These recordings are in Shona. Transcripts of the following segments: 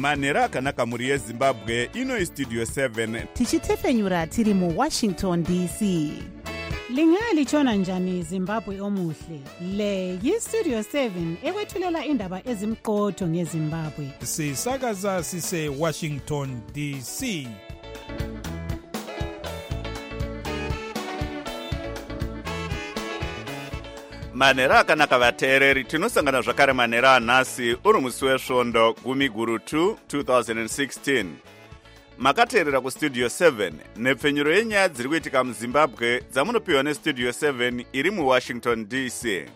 manhero akanaka mhuri yezimbabwe. Ino Studio 7 tichitefenyura tiri muWashington DC. Lingalitshona njani Zimbabwe omuhle? Le yiStudio 7 ekwethulela indaba ezimqotho ngeZimbabwe. Sisakaza sise Washington DC. manhero akanaka vateereri, tinosangana zvakare manhero anhasi uri musi wesvondo 10 2016. Makateerera kuStudio 7 nepfenyuro yenyaya dziri kuitika muZimbabwe dzamunopiwa neStudio 7 iri muWashington DC.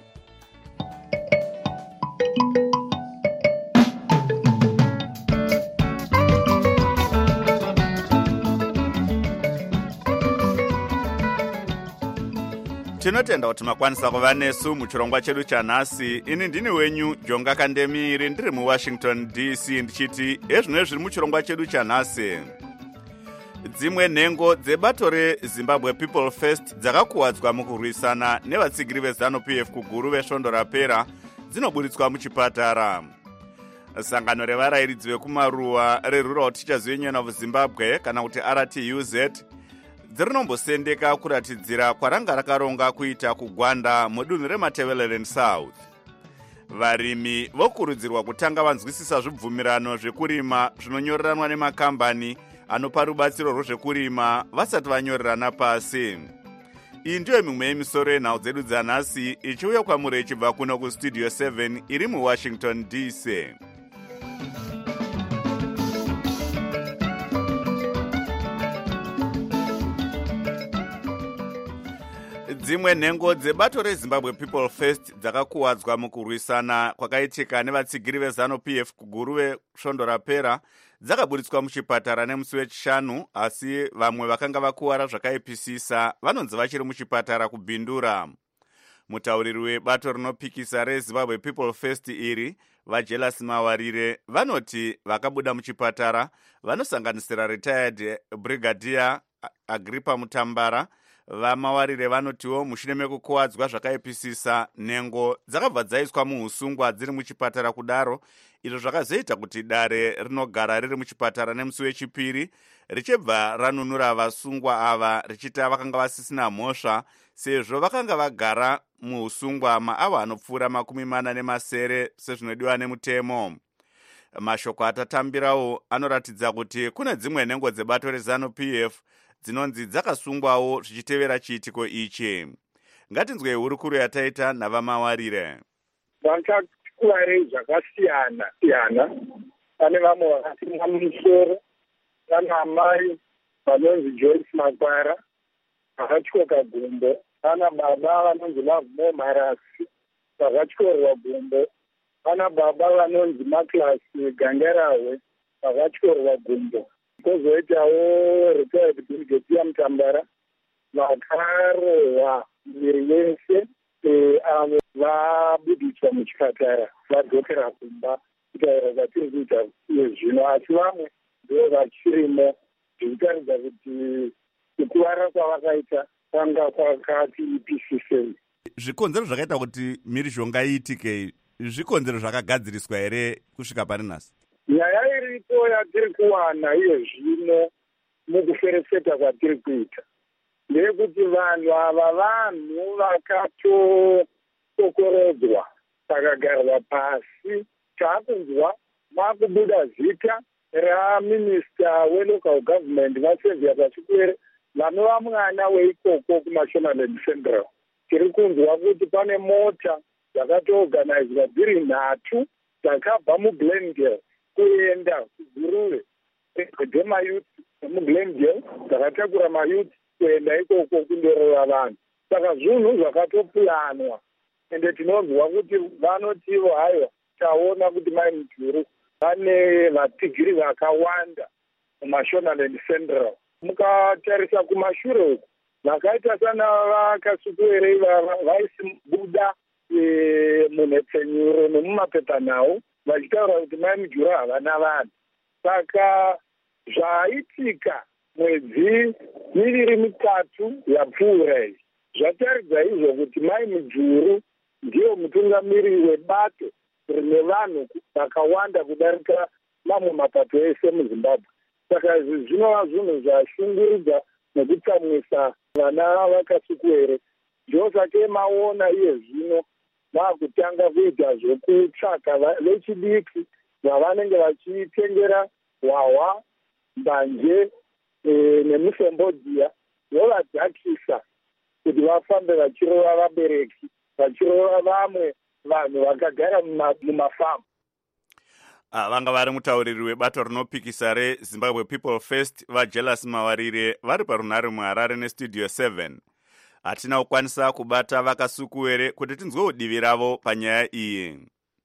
Tinotenda kuti makwanisa kuva nesu muchirongwa chedu chanhasi. Ini ndini wenyu Jonga Kandemiri ndiri muWashington DC ndichiti ezvino zviri muchirongwa chedu chanhasi. Dzimwe nhengo dzebato reZimbabwe People First dzakakuwadzwa mukurwisana nevatsigiri veZANU-PF kuguru vesvondo rapera dzinoburitswa muchipatara. Sangano revarairidzi vekumaruwa reRural Teachers Union of Zimbabwe kana kuti RTUZ dzirinombosendeka kuratidzira kwaranga rakaronga kuita kugwanda mudunhu reMatabeleland South. Varimi vokurudzirwa kutanga vanzwisisa zvibvumirano zvekurima zvinonyoreranwa nemakambani anopa rubatsiro rwezvekurima vasati vanyorerana pasi. Iyi ndiyo mimwe yemisoro yenhau dzedu dzanhasi ichiuya kwamuri ichibva kuno kuStudio 7 iri muWashington DC. Dzimwe nhengo dzebato reZimbabwe People First dzakakuwadzwa mukurwisana kwakaitika nevatsigiri veZANU-PF kuguru vesvondo rapera dzakaburitswa muchipatara nemusi wechishanu, asi vamwe vakanga vakuwara zvakaipisisa vanonzi vachiri muchipatara kubhindura. Mutauriri webato rinopikisa reZimbabwe People First iri, vaJelas Mawarire, vanoti vakabuda muchipatara vanosanganisira retired Brigadier Agrippa Mutambara. Vamawarire vanotiwo mushure mekukuwadzwa zvakaipisisa nhengo dzakabva dzaiswa muusungwa dziri muchipatara kudaro, izvo zvakazoita kuti dare rinogara riri muchipatara nemusi wechipiri richibva ranunura vasungwa ava richiti vakanga vasisina mhosva sezvo vakanga vagara muusungwa maava anopfuura 40 sezvinodiwa nemutemo. Mashoko atatambirawo anoratidza kuti kune dzimwe nhengo dzebato reZANU-PF dzinonzi dzakasungwawo zvichitevera chiitiko ichi. Ngatinzwe hurukuru yataita navamawarire. Vakakuware zvakasiyana siyana. Pane vamwe vakasimwa musoro, pana amai vanonzi Joyce Makwara vakatyoka gumbo, pana baba vanonzi Mavumo Marasi vakatyorwa gumbo, pana baba vanonzi Maklas Gangarahwe vakatyorwa gumbo. Kozoitawo retired Brigadier Mutambara vakarohwa miviri yese, avo vabudiswa muchipatara vadzokera kumba kutaura kwatiri kuita iye zvino, asi vamwe ndo vachirimo zvirikutaridza kuti kukuwara kwavakaita kwanga kwakati ipisisei. Zvikonzero zvakaita kuti mhirizhonga iitike, zvikonzero zvakagadziriswa here kusvika pari nhasi? Nyaya iripo yatiri kuwana iye zvino mukuferefeta kwatiri kuita ndeyekuti vanhu ava vanhu vakatokokorodzwa vakagarwa pasi. Taakunzwa mwakubuda zita raminista welocal government vaSevia Pachikwere vanova mwana weikoko kuMashonaland Central. Tiri kunzwa kuti pane mota dzakatoorganizwa dziri 3 dzakabva muGlendale kuenda kuguruve dzemayuth emuGlendale dzakatakura mayuth kuenda ikoko kundorova vanhu. Saka zvinhu zvakatopulanwa ende tinonzwa kuti vanotivo hayo taona kuti mai Mujuru vane vatsigiri vakawanda muMashonaland Central. Mukatarisa kumashure uku vakaita sana vakasukuwere vaisibuda munhepfenyuro nemumapepanhau vachitaura kuti mai Mujuru havana vanhu. Saka zvaitika mwedzi 2-3 yapfuura iyi zvataridza izvo kuti mai Mujuru ndiyo mutungamiri webato rine vanhu vakawanda kudarika mamwe mapato ese muzimbabwe. Saka izvi zvinova zvinhu zvashunguridza nekutsamwisa vana vakasukuwere. Ndosake maona iye zvino vakutanga kuita zvekutsvaka vechidiki vavanenge vachitengera hwahwa, mbanje nemusembodiya vovadhakisa kuti vafambe vachirova vabereki, vachirova vamwe vanhu vakagara mumafamu. Vanga vari mutauriri webato rinopikisa reZimbabwe People First vaJealous Mawarire vari parunhare muHarare nestudio 7. Hatina kukwanisa kubata vakasukuwere kuti tinzwewo divi ravo panyaya iyi.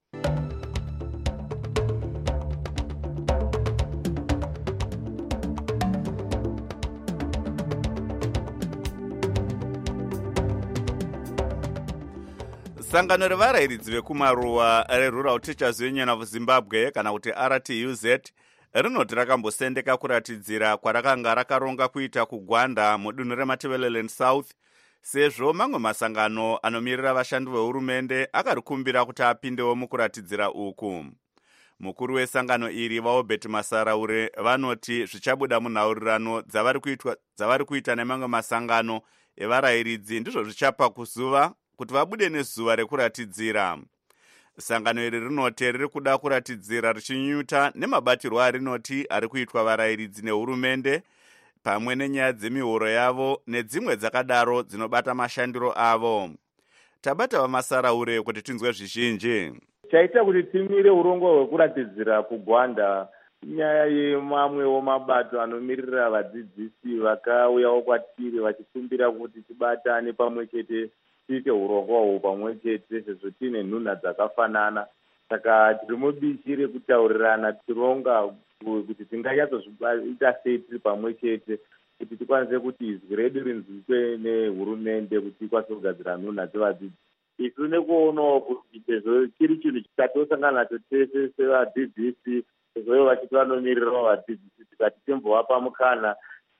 Sangano revarairidzi vekumaruwa reRural Teachers Union of Zimbabwe kana kuti RTUZ rinoti rakambosendeka kuratidzira kwarakanga rakaronga kuita kugwanda mudunhu reMatabeleland South, sezvo mamwe masangano anomirira vashandi vehurumende akarikumbira kuti apindewo mukuratidzira uku. Mukuru wesangano iri vaObert Masaraure vanoti zvichabuda munhaurirano dzavari kuita nemamwe masangano evarairidzi ndizvo zvichapa kuzuva kuti vabude nezuva rekuratidzira. Sangano iri rinoti riri kuda kuratidzira richinyuta nemabatirwo arinoti ari kuitwa varairidzi nehurumende pamwe nenyaya dzemihoro yavo nedzimwe dzakadaro dzinobata mashandiro avo. Tabata vaMasaraure kuti tinzwe zvizhinji. Chaita kuti timire urongwa hwekuratidzira kugwanda nyaya yemamwewo mabato anomirira vadzidzisi vakauyawo kwatiri vachikumbira kuti tibatane pamwe chete tiite urongwa hwo pamwe chete sezvo tiine nhunha dzakafanana. Saka tiri mubishi rekutaurirana tironga kuti tinganyatsoita sei tiri pamwe chete kuti tikwanise kuti izwi redu rinzwiswe nehurumende kuti tikwanise kugadzira nhunha dzevadzidzi. Isu nekuonawo kuti sezvo chiri chinhu chitatosangana nacho tese sevadzidzisi, sezvo vachiti vanomirirawo vadzidzisi, tikati timbovapa mukana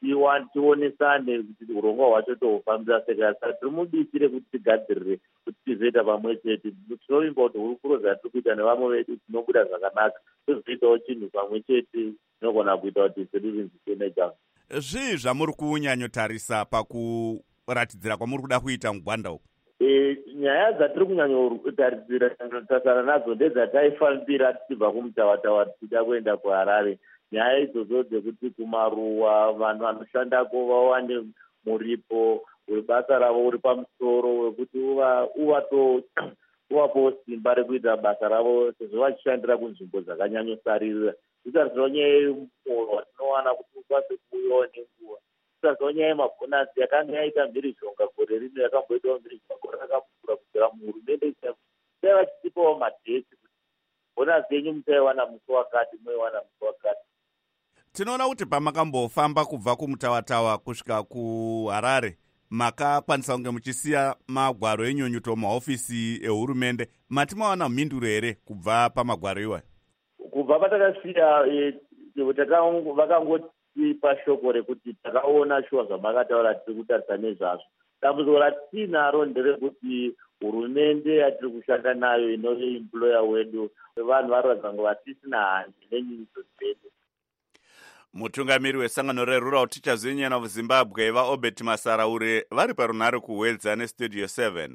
tionesane kuti urongwa hwacho tohufambira seka. Saka tiri mubishi rekuti tigadzirire kuti tizoita pamwe chete. Tinovimba kuti hurukuro dzatiri kuita nevamwe vedu tinobuda zvakanaka, tozoitawo chinhu pamwe chete tinogona kuita kuti sedu rinzwiswe nejanga. Zvii zvamuri kunyanyotarisa pakuratidzira kwamuri kuda kuita mugwanda uku? Nyaya dzatiri kunyanyotaridzira tasara nadzo ndedzataifambira tichibva kumutavatawa tichida kuenda kuHarare. Nyaya idzodzo dzekuti kumaruwa vanhu vanoshandako vawane muripo webasa ravo uri pamusoro wekuti uvapo simba rekuita basa ravo sezvo vachishandira kunzvimbo dzakanyanyosaririra. Zvisazvo nyaya yemuhoro watinowana kuti ukwanise kuuyawo nenguva. Zvisazvo nyaya yemabhonasi yakanga yaita mhirizhonga gore rino yakamboitawo mhirizhonga gore rakapfuura kubvira muhurumende sai vachitipawo madhesi kuti bhonasi yenyu musaiwana musi wakati moiwana musi wakati. Tinoona kuti pamakambofamba kubva kumutawatawa kusvika kuHarare makakwanisa kunge muchisiya magwaro enyunyuto mahofisi ehurumende. Mati mawana mhinduro here kubva pamagwaro iwayo? Kubva patakasiya vakangotipa shoko rekuti takaona shuwa zvamakataura tiri kutarisa nezvazvo. Dambudziko ratinaro nderekuti hurumende yatiri kushanda nayo inove employer wedu vanhu varatidza kunge vatisina hanzi nenyunyuto dzedu. Mutungamiri wesangano reRural Teachers Union of Zimbabwe vaObert Masaraure vari parunhare kuHwedza nestudio 7.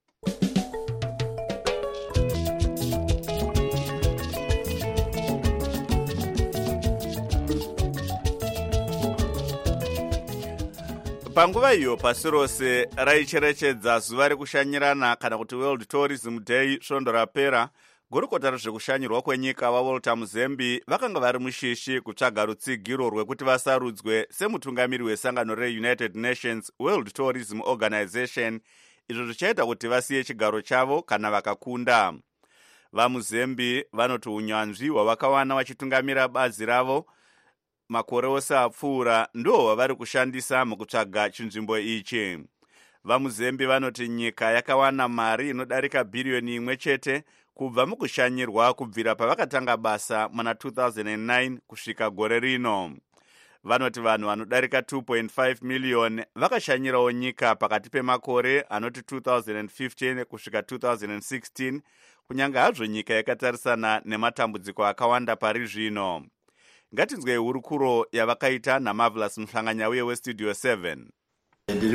Panguva iyo pasi rose raicherechedza zuva rekushanyirana kana kuti World Tourism Day svondo rapera. Gurukota rezvekushanyirwa kwenyika vaWalter Muzembi vakanga vari mushishi kutsvaga rutsigiro rwekuti vasarudzwe semutungamiri wesangano reUnited Nations World Tourism Organization, izvo zvichaita kuti vasiye chigaro chavo kana vakakunda. VaMuzembi vanoti unyanzvi hwavakawana vachitungamira bazi ravo makore ose apfuura ndo hwavari kushandisa mukutsvaga chinzvimbo ichi. VaMuzembi vanoti nyika yakawana mari inodarika bhiriyoni 1 chete kubva mukushanyirwa kubvira pavakatanga basa muna 2009 kusvika gore rino. vanoti vanhu vanodarika 2.5 miliyoni vakashanyirawo nyika pakati pemakore anoti 2015 kusvika 2016, kunyange hazvo nyika yakatarisana nematambudziko akawanda pari zvino. Ngatinzwei hurukuro yavakaita naMarvelous Mhlanganyauye weStudio 7. Ndiri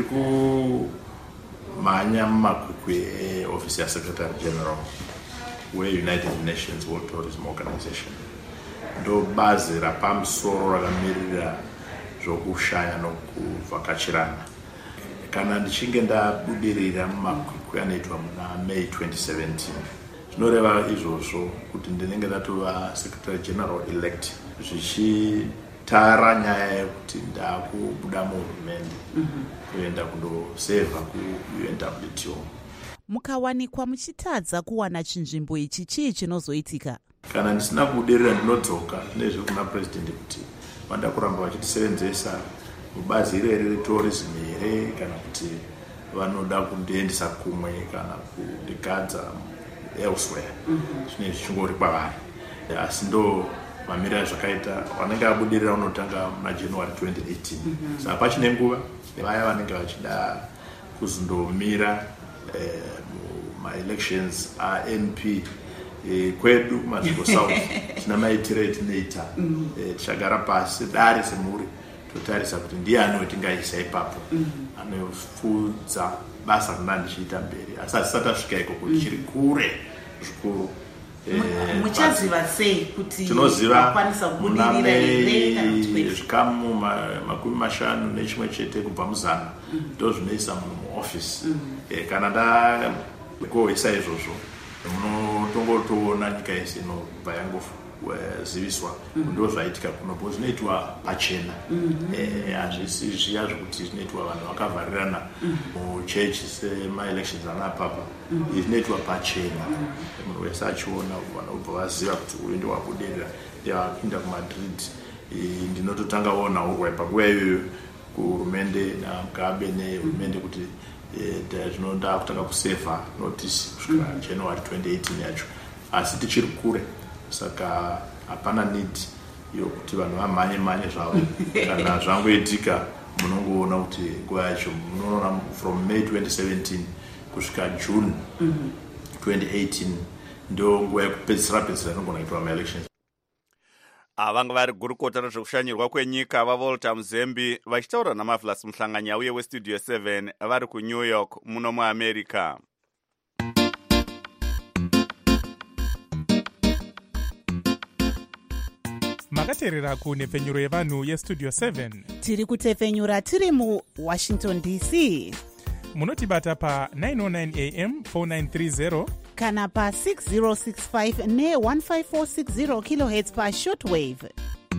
kumhanya mumakwikwi eofisi yaSecretary General weUnited Nations World Tourism Organization. Ndo bazi rapamusoro rakamirira zvokushanya nokuvhakachirana. Kana ndichinge ndabudirira mumakwikwi anoitwa muna May 2017, zvinoreva izvozvo kuti ndinenge ndatova Secretary General elect, zvichitara nyaya yekuti ndakubuda muhurumende kuenda kundosevha kuUNWTO. Mukawanikwa muchitadza kuwana chinzvimbo ichi, chii chinozoitika? Kana ndisina kubudirira ndinodzoka nezve kuna president kuti vanda kuramba vachitisevenzesa mubazi ireri retourism here, kana kuti vanoda kundiendesa kumwe kana kundigadza elsewhere. Zvine zvichingori kwavari, asi ndo mamiriro zvakaita. Vanenge vabudirira unotanga muna January 2018. Saka pachine nguva vaya vanenge vachida kuzondomira ma-elections MP kwedu kuMadziko South tina maitiro etinoita. Tichagara pasi dare semhuri totarisa kuti ndiani wetingaisa ipapo anofudza basa rina ndichiita mberi, asi asati asvika ikoko chiri kure zvikuru. Muchaziva sei kuti vakwanisa kubudirira here? Zvikamu 50 nechimwe chete kubva muzana ndo zvinoisa munhu muofisi. Kana ndagoisa izvozvo munotongotoona nyika yese inobva yangoziviswa ndo zvaitika kunopo. Zvinoitwa pachena, hazvisi zviya zvokuti zvinoitwa vanhu vakavharirana muchechi sema-elections anapapa. Zvinoitwa pachena, munhu wese achiona, vanobva vaziva kuti uyu ndo wabudirira. Ndavakuinda kuMadrid, ndinototanga ona urwa panguva iyoyo kuhurumende naMugabe nehurumende kuti zvinoda kutanga kusevha notice kusvika January 2018 yacho, asi tichiri kure. Saka hapana need yokuti vanhu vamhanye zvavo. Kana zvangoitika munongoona kuti nguva yacho munoona from May 2017 kusvika June 2018 ndo nguva yekupedzisira inogona kuitwa ma-elections. Vanga vari gurukota rezvekushanyirwa kwenyika vaVolta Muzembi vachitaura naMarvelous Mhlanganyauye weStudio 7 vari kuNew York muno muAmerica. makateerera kunhepfenyuro yevanhu yeStudio 7. Tiri kutepfenyura tiri muWashington DC. Munotibata pa 909 AM 4930 kana pa 6065 ne 15460 kHz pa shortwave.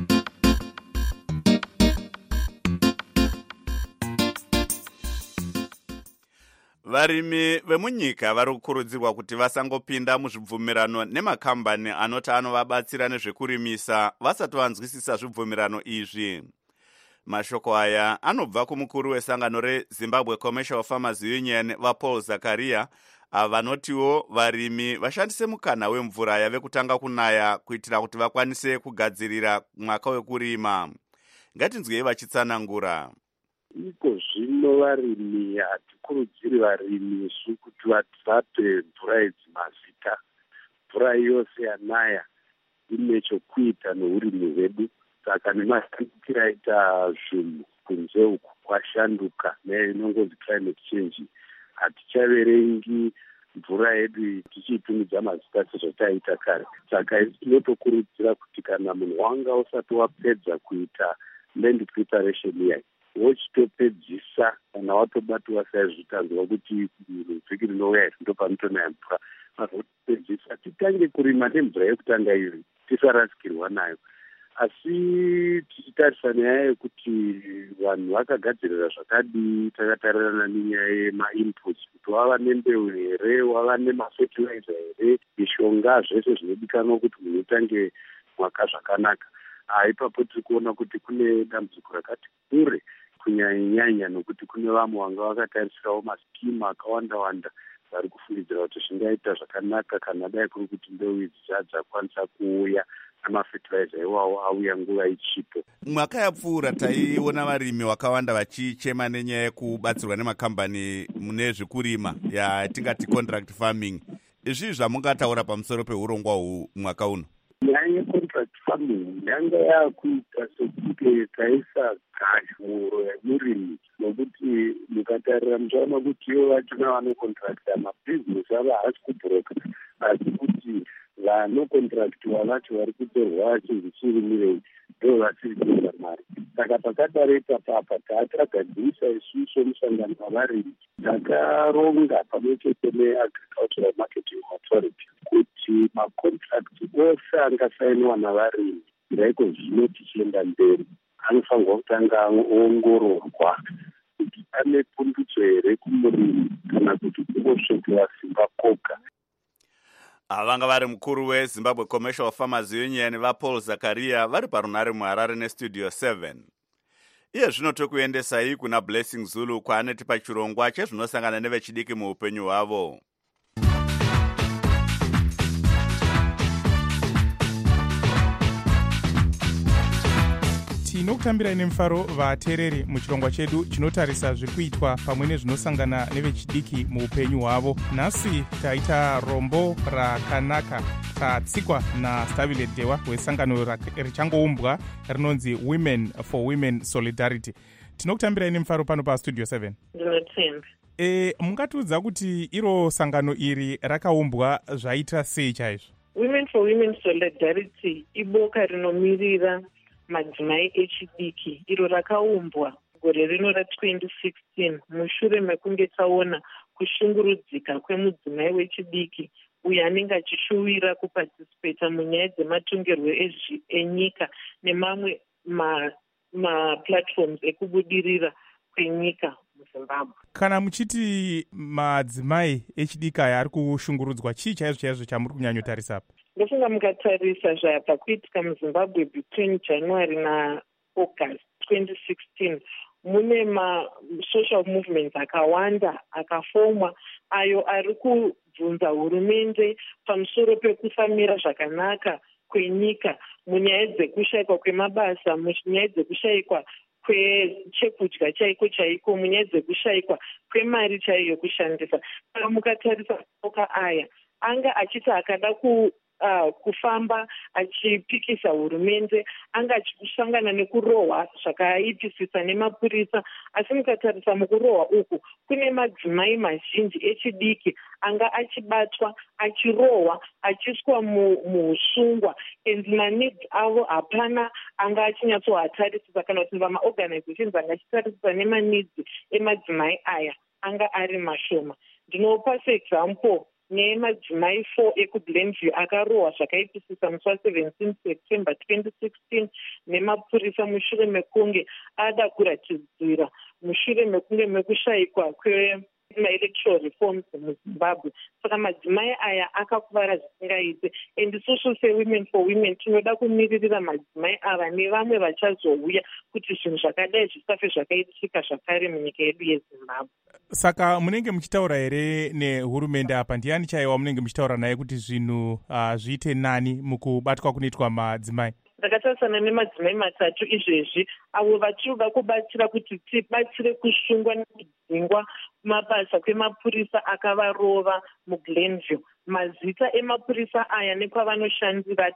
Varimi vemunyika vari kukurudzirwa kuti vasangopinda muzvibvumirano nemakambani anoti anovabatsira nezvekurimisa vasati vanzwisisa zvibvumirano izvi. Mashoko aya anobva kumukuru wesangano reZimbabwe Commercial Farmers Union vaPaul Zakaria, vanotiwo varimi vashandise mukana wemvura yave kutanga kunaya kuitira kuti vakwanise kugadzirira mwaka wekurima. Ngatinzwei vachitsanangura. Iko zvino varimi hatikurudziri varimi kuti vape mvura idzi mazita. Mvura yose yanaya ine chokuita neurimi hwedu. Saka nemashandukiro aita zvinhu kunze uku kwashanduka nenongozi climate change, hatichaverengi mvura yedu tichiitumidza mazita sezvataita kare. Saka tinotokurudzira kuti kana munhu wanga usati wapedza kuita land preparation iyai, wochitopedzisa kana watobatwa saizvitanzwa kuti vhiki rinouya iri ndo panotonaya mvura, mazotopedzisa titange kurima nemvura yekutanga iri tisarasikirwa nayo. Asi tichitarisa nyaya yekuti vanhu vakagadzirira zvakadii, takatarirana nenyaya yema-inputs kuti wava nembeu here, wava nemafertilizer here, mishonga, zvese zvinodikanwa kuti munhu utange mwaka zvakanaka. Ipapo tiri kuona kuti kune dambudziko rakati kure kunyanya nokuti kune vamwe vanga vakatarisirawo maskimu akawanda vari kufungidzira kuti zvingaita zvakanaka kana dai kuri kuti mbeu idzi dzakwanisa kuuya namafertilizer iwawo auya nguva ichipo. Mwaka yapfuura taiona varimi vakawanda vachichema nenyaya yekubatsirwa nemakambani mune zvekurima yatingati contract farming. Izvi zvamungataura pamusoro peurongwa huu mwaka uno? Nyaya yecontract farming yanga yakuita sekuti taisa gashuro yemurimi, nokuti mukatarira muchaona kuti ivo vachona vanokontrakta mabhizinesi avo haasi kubhuroka, asi kuti vanokontraktiwa vacho vari kutorwa vachizvichirimire ndo vasiri kuenda mari. Saka pakadarepa papa tatagadzirisa isusu musangano wavarimi takaronga pamwe chete neagricultural marketing authority kuti makontrakti ose angasainiwa navarimi ndaiko zvino tichienda mberi anofanirwa kutanga aongororwa kuti ane pundutso here kumurimi kana kuti kungosvekiwa simba koga. Vanga vari mukuru weZimbabwe Commercial Farmers Union vaPaul Zakaria vari parunare muHarare neStudio 7. Iye zvino tokuendesai kuna Blessing Zulu kwaaneti pachirongwa chezvinosangana nevechidiki muupenyu hwavo. Tinokutambirai nemufaro vateereri muchirongwa chedu chinotarisa zviri kuitwa pamwe nezvinosangana nevechidiki muupenyu hwavo. Nhasi taita rombo rakanaka tatsikwa naStabile Dewa wesangano richangoumbwa rinonzi Women for Women Solidarity. Tinokutambirai nemufaro pano paStudio 7. Ndinotenda. Mungatiudza kuti iro sangano iri rakaumbwa zvaita sei chaizvo? Women for Women Solidarity iboka rinomirira madzimai echidiki iro rakaumbwa gore rino ra2016 mushure mekunge taona kushungurudzika kwemudzimai wechidiki uyo anenge achishuwira kuparticipata munyaya dzematongerwo enyika nemamwe maplatforms ekubudirira kwenyika muZimbabwe. Kana muchiti madzimai echidiki aya ari kushungurudzwa, chii chaizvo chamuri kunyanyotarisa apa? Ndofunga mukatarisa zvabva kuitika muZimbabwe between January naAugust 2016 mune social movements akawanda akafomwa ayo ari kubvunza hurumende pamusoro pekufamira zvakanaka kwenyika munyaya dzekushayikwa kwemabasa, munyaya dzekushayikwa kwechekudya chaiko munyaya dzekushayikwa kwemari chaiyo yokushandisa. Saka mukatarisa maboka aya anga achiti akada kufamba achipikisa hurumende, anga achisangana nekurohwa zvakaipisisa nemapurisa, asi mukatarisa mukurohwa uku kune madzimai mazhinji echidiki anga achibatwa, achirohwa, achiswa muusungwa, and maneeds avo hapana anga achinyatsoatarisisa kana kuti vamaorganizations anga achitarisisa nemaneeds emadzimai aya anga ari mashoma. Ndinopa seexample nemadzimai 4 ekuGlenview akarohwa zvakaipisisa musi wa17 September 2016 nemapurisa mushure mekunge ada kuratidzira mushure mekunge mekushayikwa kwemaelectoral reforms muZimbabwe. Saka madzimai aya akakuvara zvisingaite, and isusu seWomen for Women tinoda kumiririra madzimai ava nevamwe vachazouya kuti zvinhu zvakadai zvisafe zvakaitika zvakare munyika yedu yeZimbabwe. Saka munenge muchitaura here nehurumende apa? Ndiani chaiwa munenge muchitaura naye kuti zvinhu zviite nani mukubatwa kunoitwa madzimai? Ndakatarisana nemadzimai matatu izvezvi avo vachida kubatsira kuti tibatsire kushungwa nekudzingwa mabasa kwemapurisa akavarova muGlenview. Mazita emapurisa aya nekwavannoshandira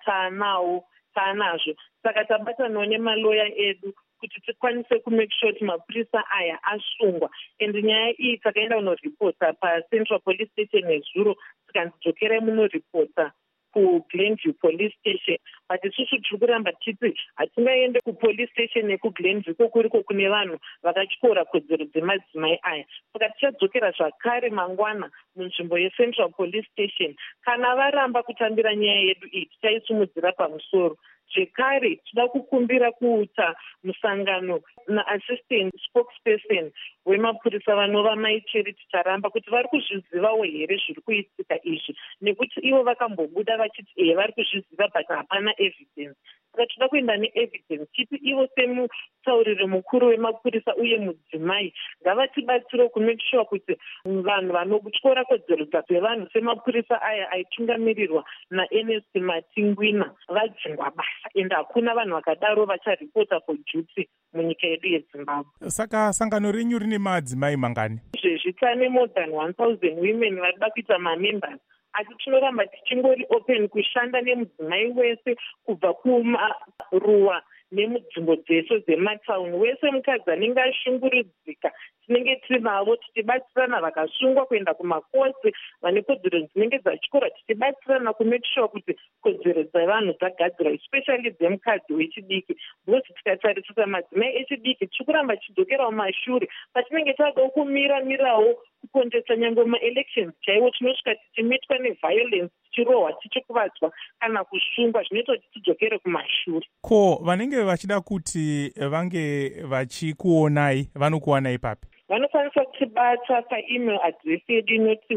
taanazvo. Saka tabatanawo nemaloya edu kuti tikwanise kumake sure kuti mapurisa aya asungwa. And nyaya iyi takaenda kunoripota paCentral Police Station nezuro, tikanzidzokerai munoripota kuGlenview Police Station. But isusu tiri kuramba titi hatingaende kupolice station nekuGlenview kokuriko kune vanhu vakatyora kodzero dzemadzimai aya. Saka tichadzokera zvakare mangwana munzvimbo yeCentral Police Station. Kana varamba kutambira nyaya yedu iyi tichaisumudzira pamusoro. Zvekare tinoda kukumbira kuita musangano naassistant spokesperson wemapurisa vanova Charity Charamba kuti vari kuzvizivawo here zviri kuitika izvi, nekuti ivo vakambobuda vachiti vari kuzviziva but hapana evidence. saka toda kuenda neevidence chipi ivo semutauriri mukuru wemapurisa uye mudzimai ngavatibatsiro kumake sure kuti vanhu vanotyora kodzero dzevanhu semapurisa aya aitungamirirwa naNSC Matingwina vadzingwa basa ende hakuna vanhu vakadaro vacharipota for duty munyika yedu yeZimbabwe. Saka sangano renyu rine madzimai mangani? Zvezvitane more than 1000 women varida kuita mamembers, asi tinoramba tichingori open kushanda nemudzimai wese kubva kumaruwa nemudzimbo dzese dzematauni. Wese mukadzi anenge ashungurudzika tinenge tinavo tichibatsirana, vakasungwa kuenda kumakosi vane kodzero dzinenge dzachikora tichibatsirana kumake sure kuti kodzero dzevanhu dzagadzira, especially dzemukadzi wechidiki, because tikatarisisa madzimai echidiki tiri kuramba tichidzokerawo mashure patinenge tavawo kumiramirawo kukondesa nyangwe maelections chaiwo tinosvika tichimitwa neviolence, tichirohwa, tichikuvadzwa kana kusungwa, zvinoita kuti tidzokere kumashure. Ko vanenge vachida kuti vange vachikuonai vanokuwanai papi? Vanokwanisa kutibata paemail address yedu inoti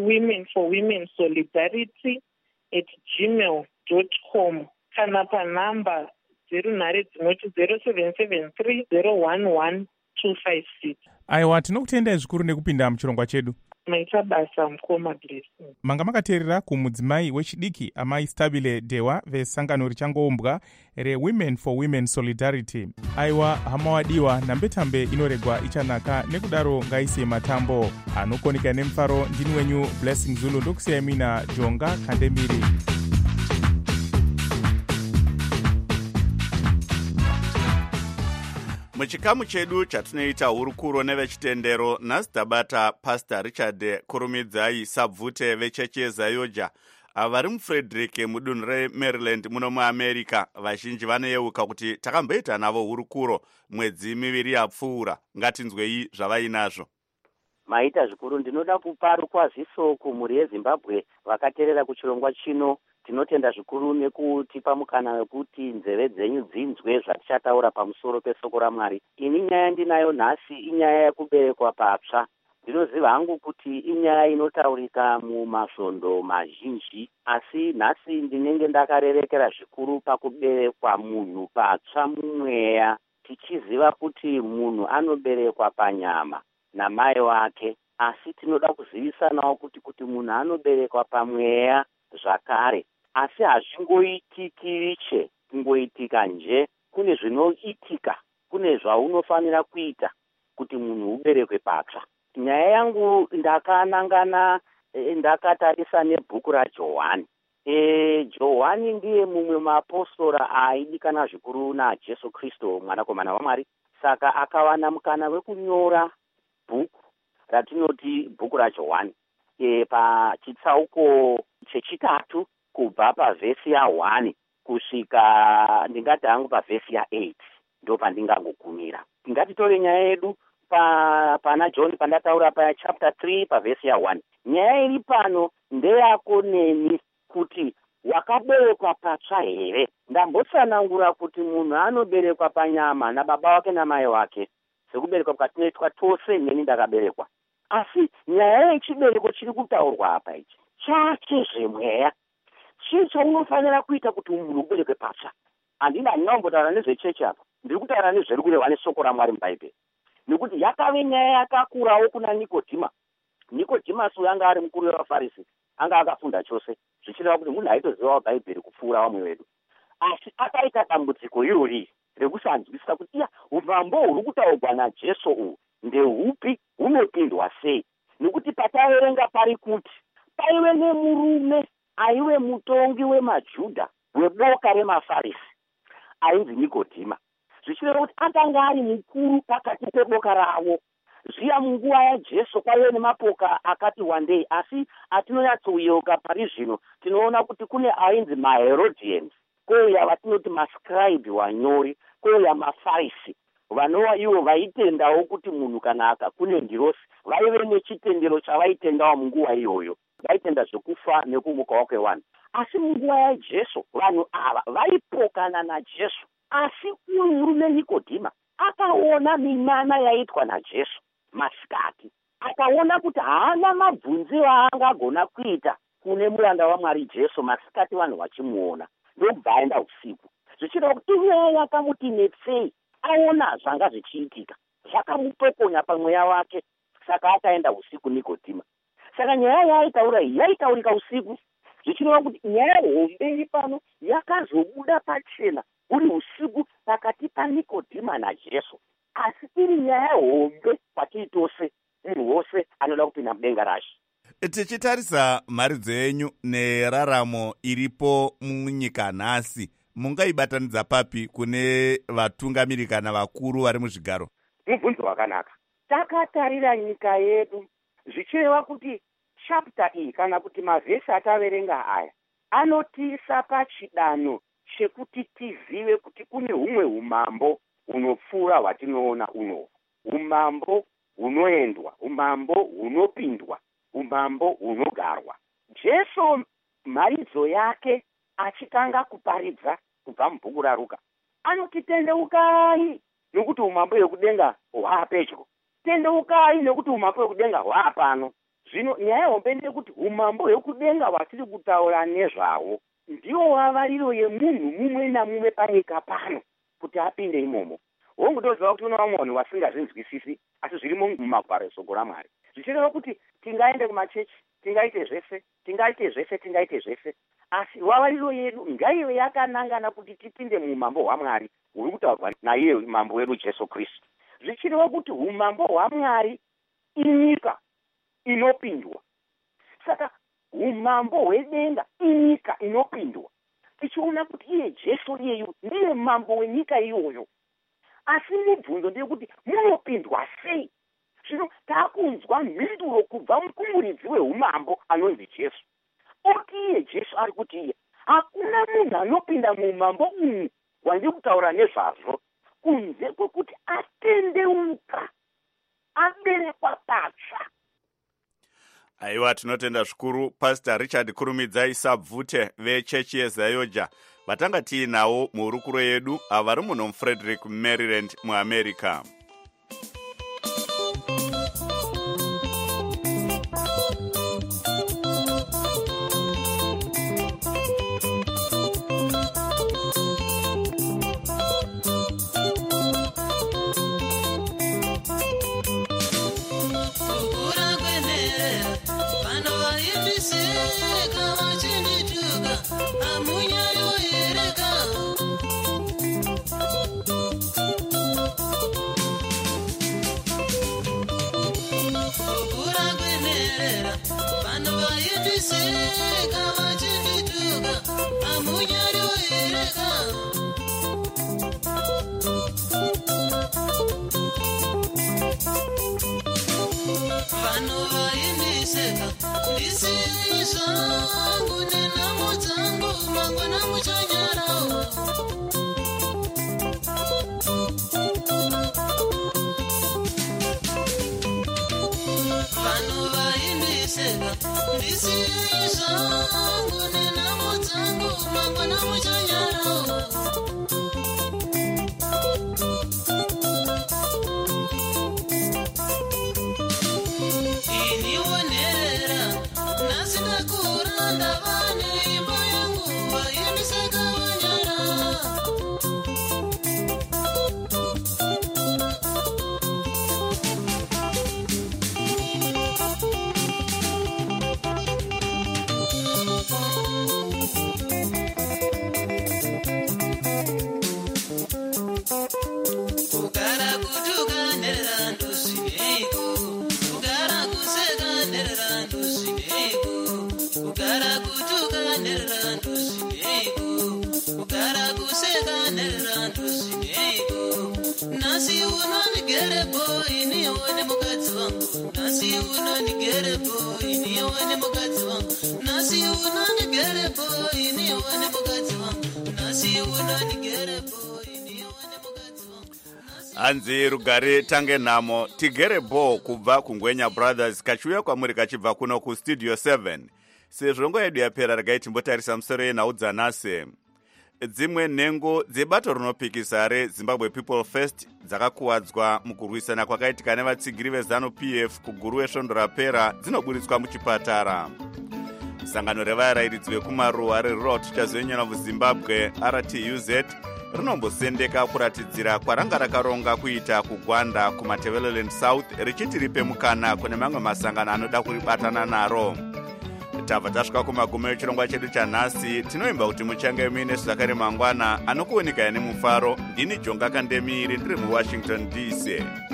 womenforwomen@gmail.com kana panhamba 0 dzinoti 0773 011 256. Aiwa, tinokutendai zvikuru nekupinda muchirongwa chedu. Maita basa mukoma blessing. Manga makateerera kumudzimai wechidiki amai Stabile Dewa vesangano richangoumbwa reWomen for Women Solidarity. Aiwa hama wadiwa, nambetambe inoregwa ichanaka, nekudaro ngaise matambo anokonika nemufaro. Ndini wenyu Blessing Zulu, ndokusiyai mina Jonga Kandemiri. Muchikamu chedu chatinoita hurukuro nevechitendero, nhasi tabata Pastor Richard Kurumidzai Sabvute vechechi yeZayoja vari muFrederick mudunhu reMaryland muno muAmerica. Vazhinji vaneyeuka kuti takamboita navo hurukuro mwedzi miviri yapfuura. Ngatinzwei zvavainazvo. Maita zvikuru. Ndinoda kupa rukwaziso kumhuri yeZimbabwe vakateerera kuchirongwa chino. Tinotenda zvikuru nekutipa mukana wekuti nzeve dzenyu dzinzwe zvatichataura pamusoro pesoko raMwari. Ini nyaya ndinayo nhasi inyaya yekuberekwa patsva. Ndinoziva hangu kuti inyaya inotaurika mumasvondo mazhinji, asi nhasi ndinenge ndakarerekera zvikuru pakuberekwa munhu patsva mumweya, tichiziva kuti munhu anoberekwa panyama namai wake, asi tinoda kuzivisanawo kuti munhu anoberekwa pamweya zvakare. Asi hazvingoitiki kungoitika nje, kune zvinoitika, kune zvaunofanira kuita kuti munhu uberekwe patsva. Nyaya yangu ndakatarisa nebhuku raJohani. Johani ndiye mumwe mapostora aidikana zvikuru naJesu Kristu mwanakomana waMwari, saka akawana mukana wekunyora bhuku ratinoti bhuku raJohani. Pachitsauko chechitatu kubva pavhesi ya1 kusvika ndingati hangu pavhesi ya8 ndo pandingangogumira. Ngatitore nyaya yedu pana John pandataura chapter 3 pavhesi ya1. Nyaya iri pano ndeyako neni kuti wakaberekwa patsva here. Ndambotsanangura kuti munhu anoberekwa panyama nababa wake namai wake, sekuberekwa kwatinoitwa tose. Neni ndakaberekwa, asi nyaya yechibereko chiri kutaurwa apa ichi chache zvemweya. Chii chaunofanira kuita kuti munhu uberekwe patsva? Handina ndinambotaura nezvechechi apa, ndiri kutaura nezviri kurehwa nesoko raMwari mubhaibheri, nekuti yakave nyaya yakakurawo kuna Nikodhima. Nikodhimasi uyo anga ari mukuru wevaFarisi, anga akafunda chose, zvichireva kuti munhu aitozivawo bhaibheri kupfuura vamwe vedu, asi akaita dambudziko irori rekusanzwisisa kuti umambo huri kutaurwa naJesu uhu ndehupi, hunopindwa sei? Nekuti pataverenga pari kuti paive nemurume aive mutongi wemaJudha weboka remaFarisi ainzi Nikodhima, zvichireva kuti akanga ari mukuru pakati peboka ravo. Zviya munguva yaJesu kwaive nemapoka akati wandei, asi atinonyatsoyeuka pari zvino tinoona kuti kune ainzi maHerodians, kouya vatinoti mascribe wanyori, kouya maFarisi, vanova ivo vaitendawo kuti munhu kana akakune ndirosi vaive nechitendero chavaitendawo munguva iyoyo, vaitenda zvekufa nekumuka wake wanhu. Asi munguva yaJesu vanhu ava vaipokana naJesu, asi uyu murume Nikodhima akaona minana yaitwa naJesu masikati, akaona kuti haana mabvunzi vaangagona kuita kune muranda waMwari Jesu masikati vanhu vachimuona, ndokubva aenda usiku. zvichireva kuti nyaya yakamuti netsei, aona zvanga zvichiitika zvakamupeponya pamweya wake, saka akaenda usiku Nikodhima. Saka nyaya yaitaura iyi yaitaurika usiku, zvichireva kuti nyaya hombe pano yakazobuda pachena uri usiku pakati paNikodhima naJesu, asi iri nyaya hombe kwatiri tose, munhu wose anoda kupinda mudenga raShe. Tichitarisa mhari dzenyu neraramo iripo munyika nhasi, mungaibatanidza papi kune vatungamiri kana vakuru vari muzvigaro? Mubvunzo wakanaka. Takatarira nyika yedu, zvichireva kuti chapter iyi kana kuti mavhesi ataverenga aya anotiisa pachidanho chekuti tizive kuti kune humwe umambo hunopfuura hwatinoona unohu, umambo hunoendwa, umambo hunopindwa, umambo hunogarwa. Jesu mharidzo yake achitanga kuparidza kubva mubhuku raRuka anoti tendeukai nokuti umambo hwekudenga hwaapedyo, tendeukai nokuti umambo hwekudenga hwaapano. Zvino nyaya hombe ndeyekuti umambo hwekudenga hwatiri kutaura nezvawo ndiwo vavariro yemunhu mumwe namumwe panyika pano kuti apinde imomo. Hongutoziva kuti una vamwe vanhu vasingazvinzwisisi, asi zvirimo mumagwaro esoko raMwari. Zvichireva kuti tingaende kumachechi, tingaite zvese, asi vavariro yedu ngaive yakanangana kuti tipinde mumambo hwaMwari huri kutaurwa naiye mambo wedu Jesu Kristu. Zvichireva kuti umambo hwaMwari inyika inopindwa. Saka umambo hwedenga inyika inopindwa. Tichiona kuti iye Jesu iyeyu ndiye mambo wenyika iyoyo. Asi mubvunzo ndeyekuti munopindwa sei? Zvino takunzwa mhinduro kubva mukumuridzi weumambo anonzi Jesu. Oti iye Jesu ari kuti iye hakuna munhu anopinda mumambo umu wandiri kutaura nezvazvo kunze kwekuti atendeuka, aberekwa patsva. Aiwa, tinotenda zvikuru Pastor Richard Kurumidzai Sabvute vechechi yeZayoja vatanga tiinawo muhurukuro yedu avari muno muFrederick, Maryland muAmerica. Hanzi Rugare Tange Namo Tigere Bo kubva kuNgwenya Brothers kachiuya kwamuri kachibva kuno kustudio 7. Sezvongo yedu yapera ragaiti mbotarisa musoro yenhaudzanase. Dzimwe nhengo dzebato rinopikisa reZimbabwe People First dzakakuwadzwa mukurwisana kwakaitika nevatsigiri veZanu PF kuguru wesvondo rapera dzinoburitswa muchipatara. sangano revarairidzi vekumaruwa rerural teachers union of zimbabwe rtuz rinombosendeka kuratidzira kwaranga rakaronga kuita kugwanda kumatevereland south richiti ripe mukana kune mamwe masangano anoda kuribatana naro. Tabva tasvika kumagumo echirongwa chedu chanhasi. Tinoimba kuti muchange muine zvakare mangwana anokuonekaya nemufaro. Ndini Jonga Kandemiri ndiri muWashington DC.